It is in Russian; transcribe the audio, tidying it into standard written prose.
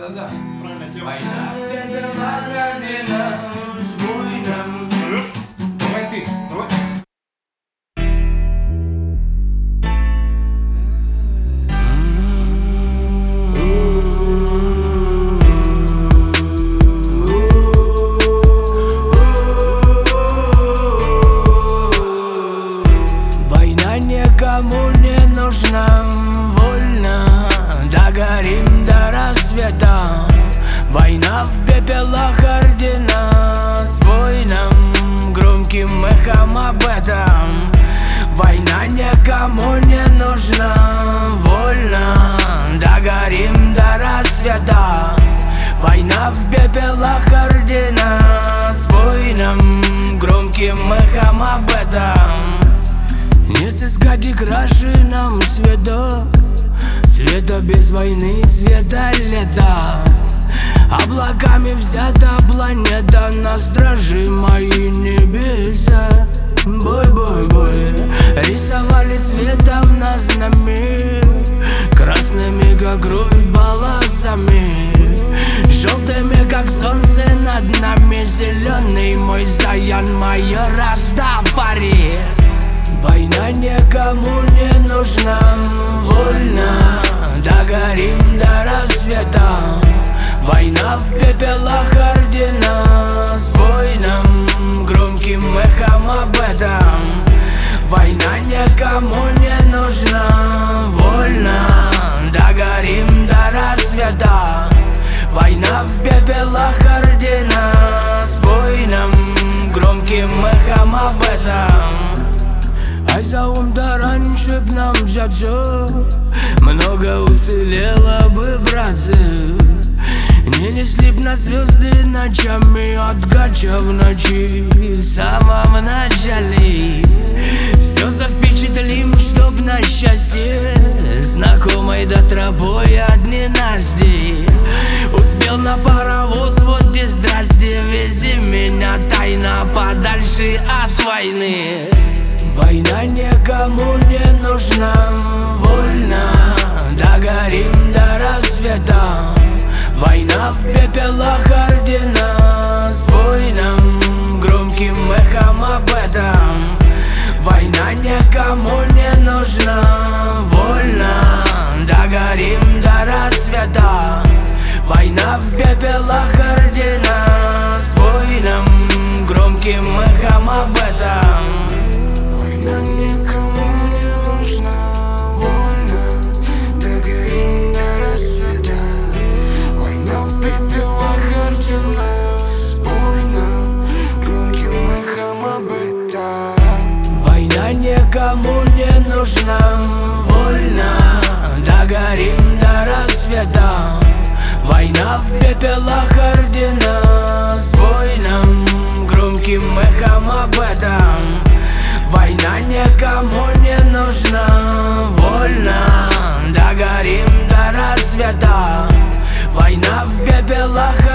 Да-да-да, правильно дело. Война в пепелах родина с буйным. Слышь? Давай ты, давай. Война никому не нужна, вольно догорим до рассвета. Война в пепелах ордена с воином, громким эхом об этом. Война никому не нужна, вольно догорим до рассвета. Война в пепелах ордена с воином, громким эхом об этом. Не сыскать и краше нам цвета, цвета без войны, цвета лета. Облаками взята планета, на страже мои небеса. Бой-бой-бой, рисовали цветом на знамя, красными, как кровь, полосами, желтыми, как солнце над нами, зеленый мой Заян, мое Растафари. Война никому не нужна, вольно догорим до рассвета. Война в пепелах ордена с воином, громким эхом об этом. Война никому не нужна, вольно догорим до рассвета. Война в пепелах ордена с воином, громким эхом об этом. Ай, за ум-то раньше б нам взяться, много уцелело бы, братцы. Не несли б на звезды ночами, от гача в ночи в самом начале. Все завпечатлим, чтоб на счастье знакомой до тропой от ненастья. Успел на паровоз, вот и здрасте, вези меня тайно подальше от войны. Война никому не нужна, вольно догорим до рассвета. Война в пепелах ордена с воином, громким эхом об этом. Война никому не нужна, вольно догорим до рассвета. Война в пепелах ордена с воином, громким эхом об этом. Война никому не нужна, вольно догорим до рассвета. Война в пепелах ордена с воином, громким эхом об этом. Война никому не нужна, вольно догорим до рассвета. Война в пепелах ордена с воином, громким эхом об этом. Война никому не нужна, вольно догорим до рассвета. Война в пепелах